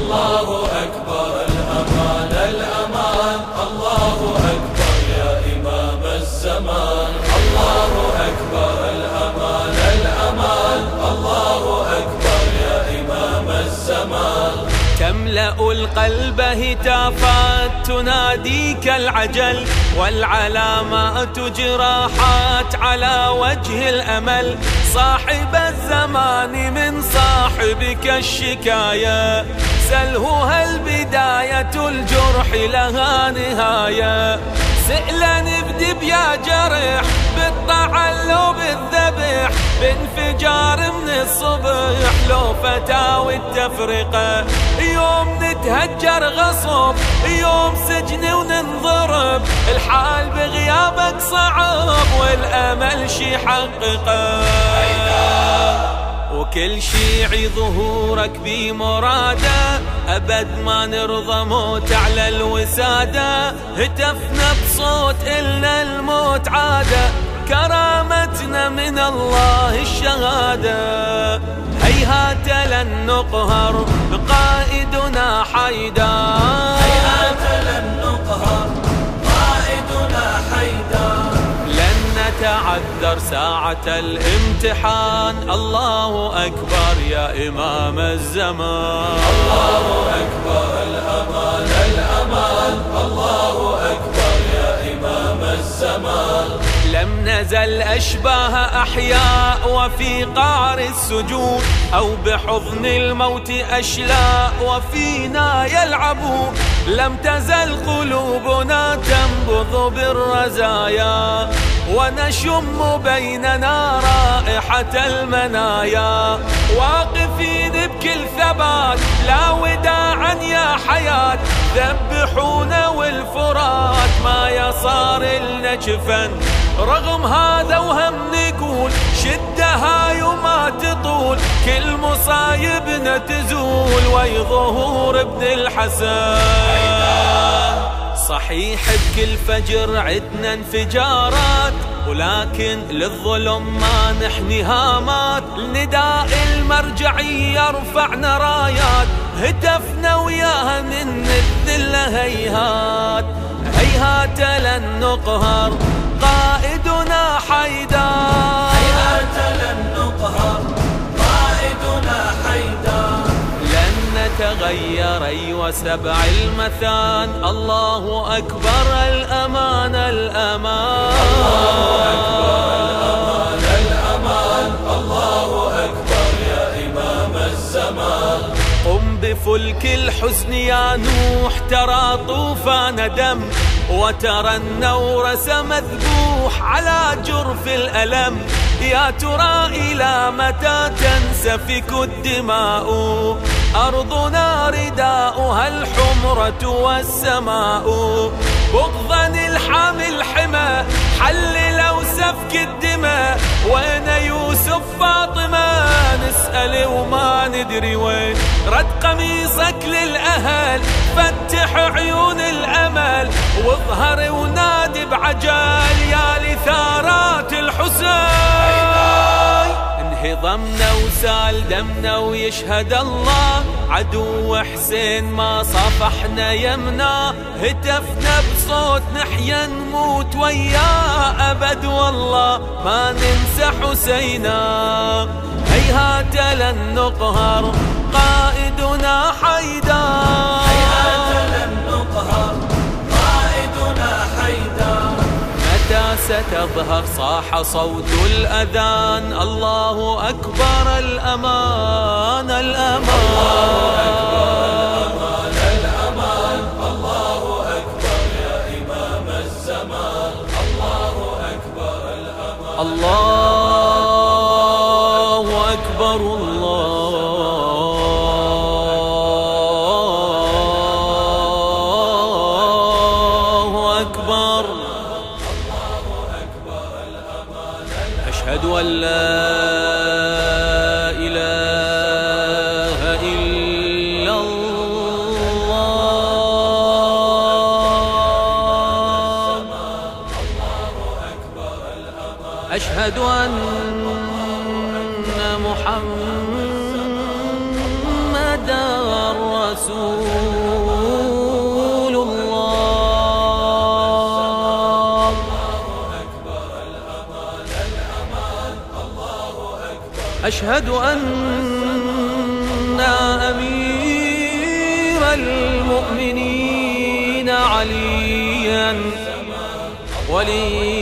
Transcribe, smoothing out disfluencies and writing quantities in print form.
الله أكبر الأمان الأمان، الله أكبر يا إمام الزمان. الله أكبر الأمان الأمان، الله أكبر يا إمام الزمان. تملأ القلب هتافات تناديك العجل، والعلامات جراحات على وجه الأمل. صاحب الزمان من صاحبك الشكاية، سله هل بداية الجرح لها نهاية. سئلا ابدب يا جرح بالطعن لو بالذبح، بانفجار من الصبح لو فتاوي التفرقة. يوم نتهجر غصب، يوم سجن وننضرب، الحال بغيابك صعب والأمل شي حققه. وكل شيعي ظهورك بمراده، أبد ما نرضى موت على الوسادة. هتفنا بصوت إلنا الموت عادة، كرامتنا من الله الشهادة. هيهات لن نقهر قائدنا حيدر، هيهات لن نقهر قائدنا حيدر. لن نتعذر ساعة الامتحان، الله أكبر يا إمام الزمان. الله أكبر الأمان الأمان، الله أكبر يا إمام الزمان. لم نزل أشباه أحياء وفي قعر السجون، أو بحضن الموت أشلاء وفينا يلعبون. لم تزل قلوبنا تنبض بالرزايا، ونشم بيننا رائحة المنايا. واقفين بكل ثبات لا وداعا يا حياة، ذبحونا والفرات ما يصار لنا جفن. رغم هذا وهم نقول شدة هاي وما تطول، كل مصايبنا تزول وي ظهور ابن الحسن. صحيح بكل فجر عدنا انفجارات، ولكن للظلم ما نحني هامات. نداء المرجعية رفعنا رايات، هتفنا وياها من الذلة هيهات. هيهات لن نقهر قائدنا حيدر، هيهات لن نقهر قائدنا حيدر. لن نتغير وسبع المثان، الله أكبر الأمان الأمان. الله أكبر الأمان الأمان، الله أكبر يا إمام الزمان. قم بفلك الحزن يا نوح، ترى طوفان دم، وترى النورس مذبوح على جرف الألم. يا ترى إلى متى تنسفك الدماء؟ أرضنا رداؤها الحمرة والسماء. بغضا الحامي الحمى حل لو سفك الدماء. وين يوسف فاطمة نسأل وما ندري وين. رد قميصك للأهل فتح عيون الأمل، واظهر ونادي بعجال يا لثارات الحسين. انهضمنا وسال دمنا ويشهد الله، عدو حسين ما صفحنا يمنا. هتفنا بصوت نحيا نموت وياه أبد، والله ما ننسى حسينا. هيهات لن نقهر قائدنا حيدر، هيهات لن نقهر قائدنا حيدر. متى ستظهر صاح صوت الأذان، الله أكبر الأمان الأمان. الله أكبر الأمان الأمان، الله أكبر يا إمام الزمان. الله أكبر الأمان، الله أكبر الله أكبر. أشهد أن لا إله إلا الله. أشهد أن محمدا رسول أشهد أن أمير المؤمنين عليا ولي